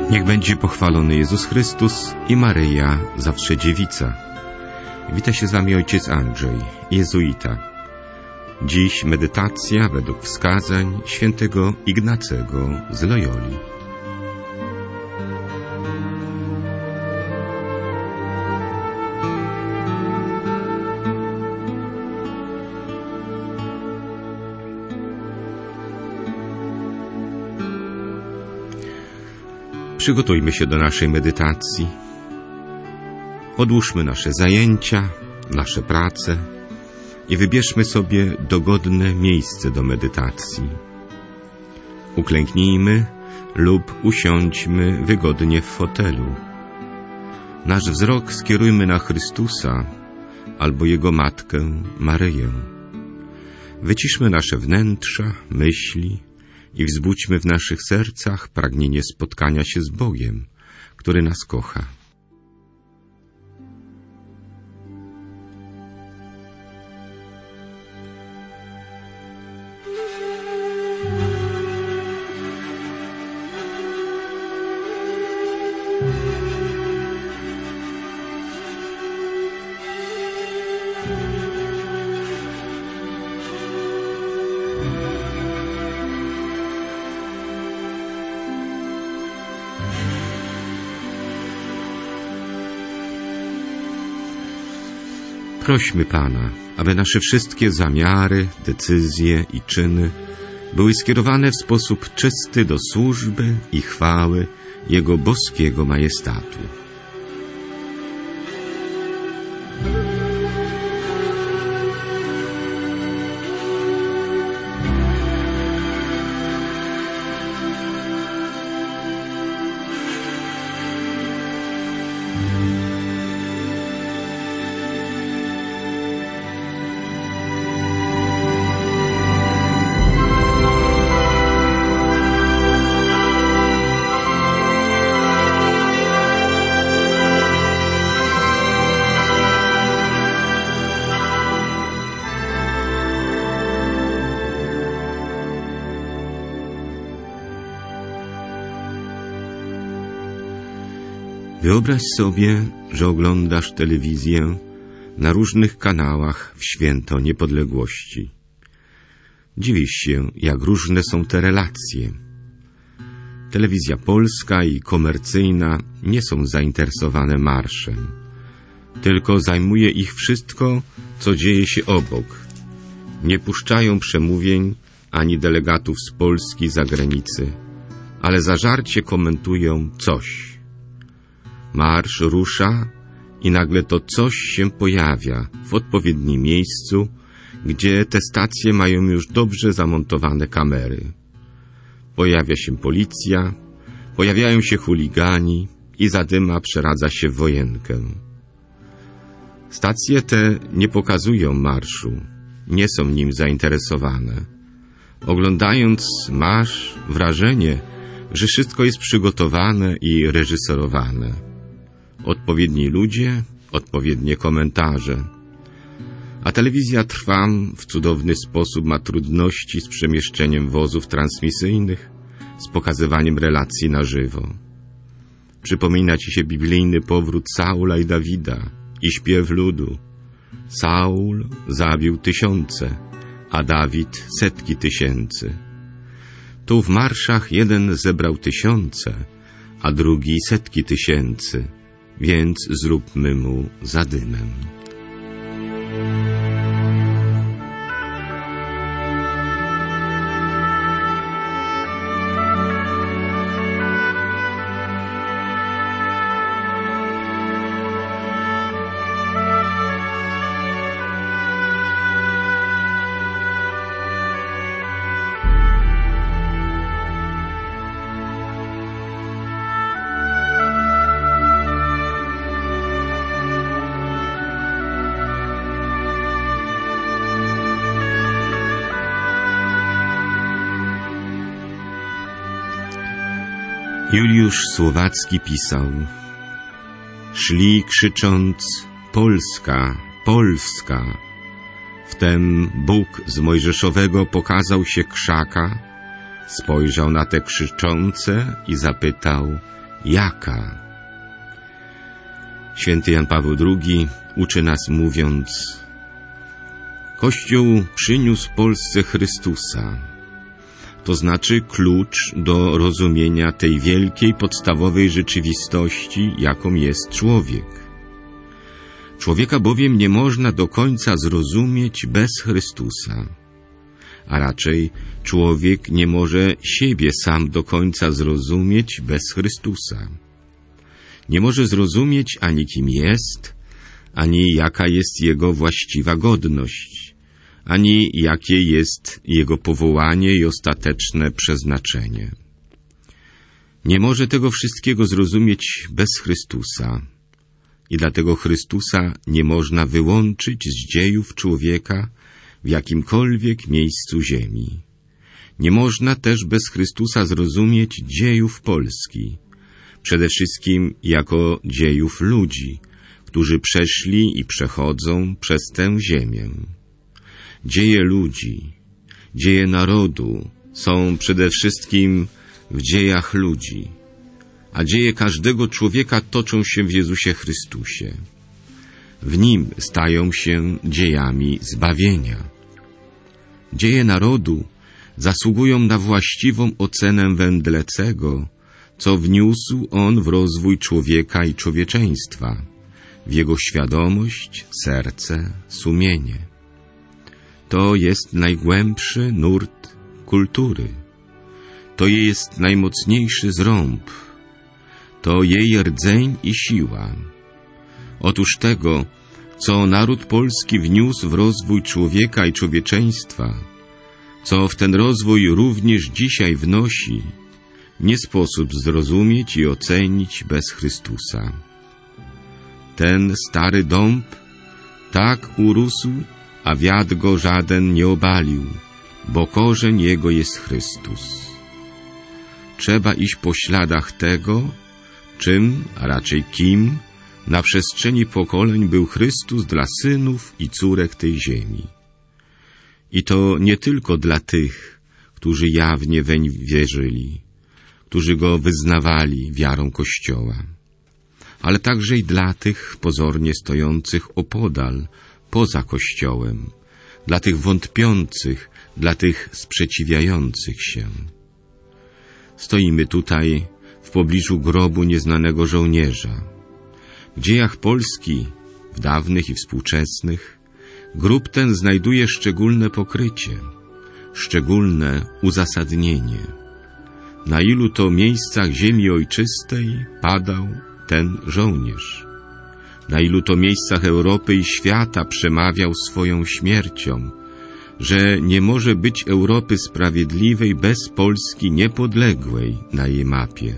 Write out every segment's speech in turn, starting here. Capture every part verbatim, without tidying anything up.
Niech będzie pochwalony Jezus Chrystus i Maryja, zawsze dziewica. Wita się z wami ojciec Andrzej, jezuita. Dziś medytacja według wskazań świętego Ignacego z Loyoli. Przygotujmy się do naszej medytacji. Odłóżmy nasze zajęcia, nasze prace i wybierzmy sobie dogodne miejsce do medytacji. Uklęknijmy lub usiądźmy wygodnie w fotelu. Nasz wzrok skierujmy na Chrystusa albo Jego Matkę Maryję. Wyciszmy nasze wnętrza, myśli i wzbudźmy w naszych sercach pragnienie spotkania się z Bogiem, który nas kocha. Prośmy Pana, aby nasze wszystkie zamiary, decyzje i czyny były skierowane w sposób czysty do służby i chwały Jego boskiego majestatu. Wyobraź sobie, że oglądasz telewizję na różnych kanałach w święto niepodległości. Dziwisz się, jak różne są te relacje. Telewizja polska i komercyjna nie są zainteresowane marszem, tylko zajmuje ich wszystko, co dzieje się obok. Nie puszczają przemówień ani delegatów z Polski, zagranicy, ale zażarcie komentują coś. Marsz rusza i nagle to coś się pojawia w odpowiednim miejscu, gdzie te stacje mają już dobrze zamontowane kamery. Pojawia się policja, pojawiają się chuligani i zadyma przeradza się w wojenkę. Stacje te nie pokazują marszu, nie są nim zainteresowane. Oglądając masz wrażenie, że wszystko jest przygotowane i reżyserowane. Odpowiedni ludzie, odpowiednie komentarze. A telewizja Trwam w cudowny sposób ma trudności z przemieszczeniem wozów transmisyjnych, z pokazywaniem relacji na żywo. Przypomina ci się biblijny powrót Saula i Dawida i śpiew ludu. Saul zabił tysiące, a Dawid setki tysięcy. Tu w marszach jeden zebrał tysiące, a drugi setki tysięcy. Więc zróbmy mu zadymem. Juliusz Słowacki pisał: szli krzycząc Polska, Polska. Wtem Bóg z Mojżeszowego pokazał się krzaka, spojrzał na te krzyczące i zapytał: jaka? Święty Jan Paweł drugi uczy nas mówiąc: Kościół przyniósł Polsce Chrystusa, to znaczy klucz do rozumienia tej wielkiej, podstawowej rzeczywistości, jaką jest człowiek. Człowieka bowiem nie można do końca zrozumieć bez Chrystusa, a raczej człowiek nie może siebie sam do końca zrozumieć bez Chrystusa. Nie może zrozumieć ani kim jest, ani jaka jest jego właściwa godność, ani jakie jest jego powołanie i ostateczne przeznaczenie. Nie może tego wszystkiego zrozumieć bez Chrystusa i dlatego Chrystusa nie można wyłączyć z dziejów człowieka w jakimkolwiek miejscu ziemi. Nie można też bez Chrystusa zrozumieć dziejów Polski, przede wszystkim jako dziejów ludzi, którzy przeszli i przechodzą przez tę ziemię. Dzieje ludzi, dzieje narodu są przede wszystkim w dziejach ludzi, a dzieje każdego człowieka toczą się w Jezusie Chrystusie. W Nim stają się dziejami zbawienia. Dzieje narodu zasługują na właściwą ocenę Wendlecego, co wniósł on w rozwój człowieka i człowieczeństwa, w jego świadomość, serce, sumienie. To jest najgłębszy nurt kultury. To jest najmocniejszy zrąb. To jej rdzeń i siła. Otóż tego, co naród polski wniósł w rozwój człowieka i człowieczeństwa, co w ten rozwój również dzisiaj wnosi, nie sposób zrozumieć i ocenić bez Chrystusa. Ten stary dąb tak urósł, a wiatr go żaden nie obalił, bo korzeń jego jest Chrystus. Trzeba iść po śladach tego, czym, a raczej kim, na przestrzeni pokoleń był Chrystus dla synów i córek tej ziemi. I to nie tylko dla tych, którzy jawnie weń wierzyli, którzy go wyznawali wiarą Kościoła, ale także i dla tych pozornie stojących opodal, poza Kościołem, dla tych wątpiących, dla tych sprzeciwiających się. Stoimy tutaj w pobliżu grobu nieznanego żołnierza. W dziejach Polski, w dawnych i współczesnych, grób ten znajduje szczególne pokrycie, szczególne uzasadnienie. Na ilu to miejscach ziemi ojczystej padał ten żołnierz? Na ilu to miejscach Europy i świata przemawiał swoją śmiercią, że nie może być Europy sprawiedliwej bez Polski niepodległej na jej mapie?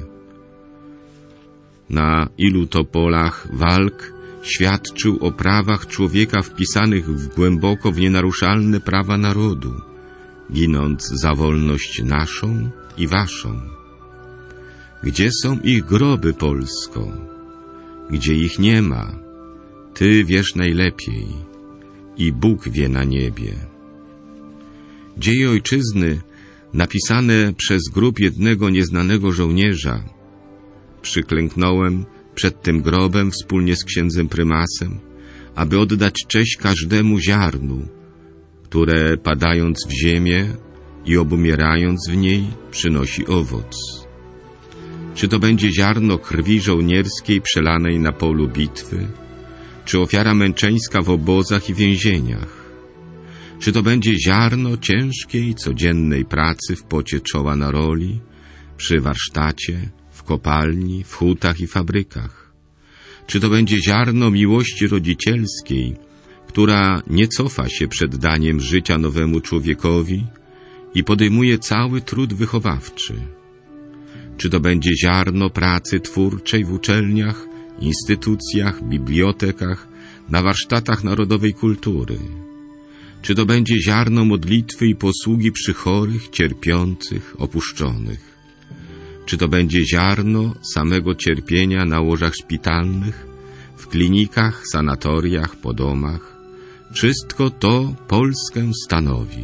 Na ilu to polach walk świadczył o prawach człowieka wpisanych w głęboko w nienaruszalne prawa narodu, ginąc za wolność naszą i waszą? Gdzie są ich groby, Polsko? Gdzie ich nie ma? Ty wiesz najlepiej i Bóg wie na niebie. Dzieje ojczyzny napisane przez grób jednego nieznanego żołnierza. Przyklęknąłem przed tym grobem wspólnie z księdzem prymasem, aby oddać cześć każdemu ziarnu, które padając w ziemię i obumierając w niej przynosi owoc. Czy to będzie ziarno krwi żołnierskiej przelanej na polu bitwy, czy ofiara męczeńska w obozach i więzieniach? Czy to będzie ziarno ciężkiej, codziennej pracy w pocie czoła na roli, przy warsztacie, w kopalni, w hutach i fabrykach? Czy to będzie ziarno miłości rodzicielskiej, która nie cofa się przed daniem życia nowemu człowiekowi i podejmuje cały trud wychowawczy? Czy to będzie ziarno pracy twórczej w uczelniach, instytucjach, bibliotekach, na warsztatach narodowej kultury? Czy to będzie ziarno modlitwy i posługi przy chorych, cierpiących, opuszczonych? Czy to będzie ziarno samego cierpienia na łożach szpitalnych, w klinikach, sanatoriach, po domach? Wszystko to Polskę stanowi.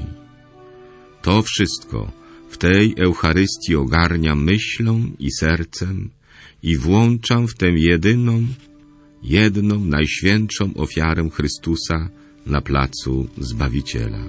To wszystko w tej Eucharystii ogarnia myślą i sercem i włączam w tę jedyną, jedną najświętszą ofiarę Chrystusa na placu Zbawiciela.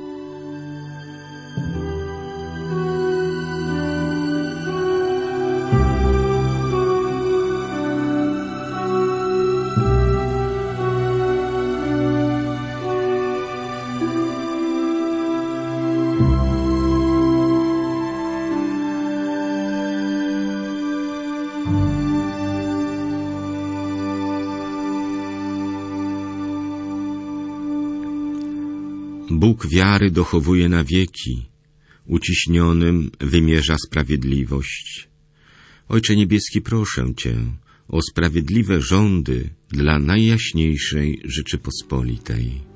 Bóg wiary dochowuje na wieki, uciśnionym wymierza sprawiedliwość. Ojcze Niebieski, proszę Cię o sprawiedliwe rządy dla Najjaśniejszej Rzeczypospolitej.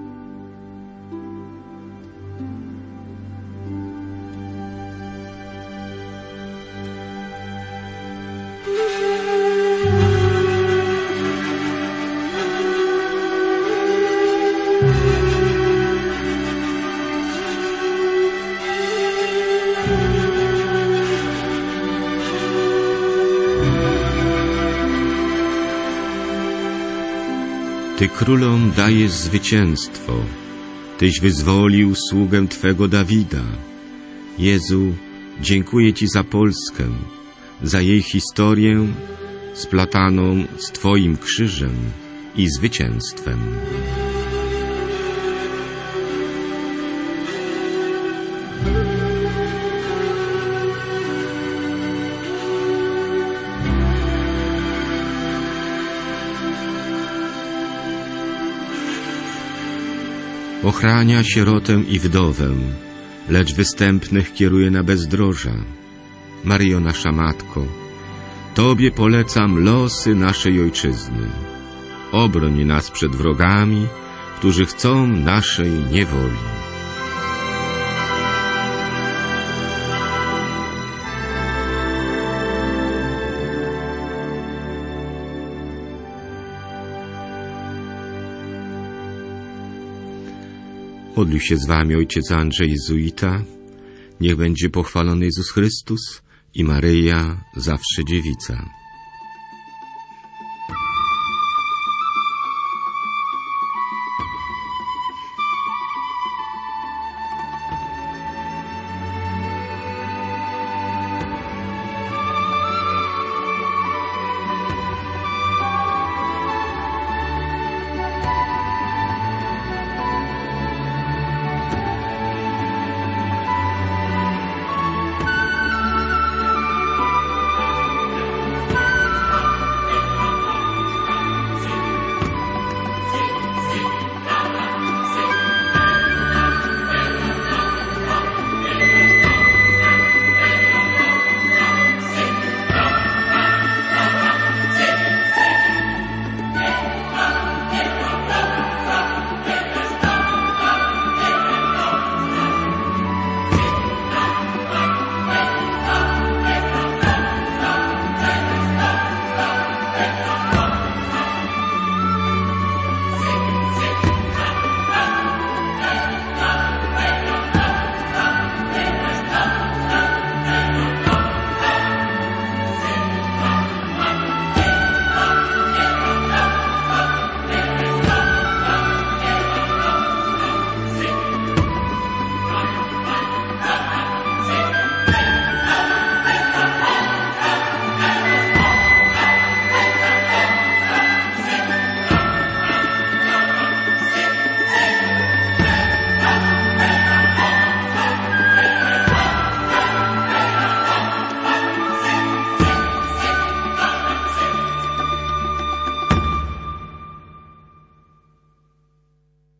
Ty królom dajesz zwycięstwo, Tyś wyzwolił sługę Twego Dawida. Jezu, dziękuję Ci za Polskę, za jej historię splataną z Twoim krzyżem i zwycięstwem. Ochrania sierotę i wdowę, lecz występnych kieruje na bezdroża. Maryjo, nasza Matko, Tobie polecam losy naszej Ojczyzny. Obroń nas przed wrogami, którzy chcą naszej niewoli. Modlił się z wami ojciec Andrzej Jezuita. Niech będzie pochwalony Jezus Chrystus i Maryja, zawsze dziewica.